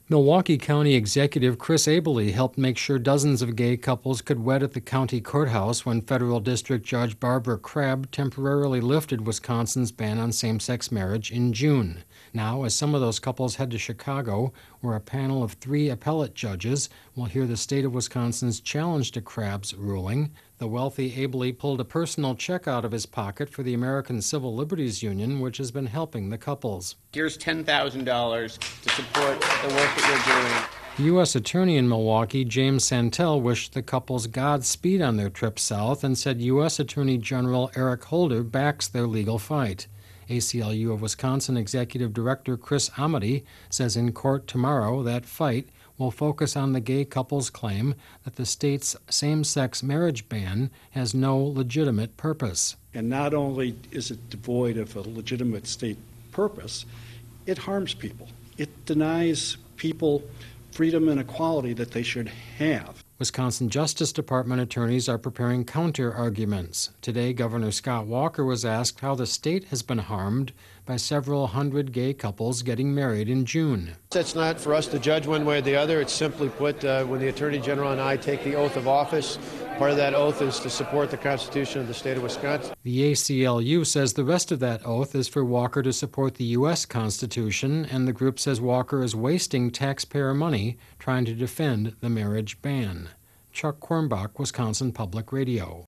Milwaukee County Executive Chris Abele helped make sure dozens of gay couples could wed at the county courthouse when federal district judge Barbara Crabb temporarily lifted Wisconsin's ban on same-sex marriage in June. Now, as some of those couples head to Chicago, where a panel of 3 appellate judges will hear the state of Wisconsin's challenge to Crabb's ruling, the wealthy Abele pulled a personal check out of his pocket for the American Civil Liberties Union, which has been helping the couples. Here's $10,000 to support the work that you're doing. The U.S. Attorney in Milwaukee, James Santel, wished the couples Godspeed on their trip south and said U.S. Attorney General Eric Holder backs their legal fight. ACLU of Wisconsin Executive Director Chris Amity says in court tomorrow that fight will focus on the gay couple's claim that the state's same-sex marriage ban has no legitimate purpose. And not only is it devoid of a legitimate state purpose, it harms people. It denies people freedom and equality that they should have. Wisconsin Justice Department attorneys are preparing counter-arguments. Today, Governor Scott Walker was asked how the state has been harmed by several hundred gay couples getting married in June. That's not for us to judge one way or the other. It's simply put, when the Attorney General and I take the oath of office, part of that oath is to support the Constitution of the state of Wisconsin. The ACLU says the rest of that oath is for Walker to support the U.S. Constitution, and the group says Walker is wasting taxpayer money trying to defend the marriage ban. Chuck Quirmbach, Wisconsin Public Radio.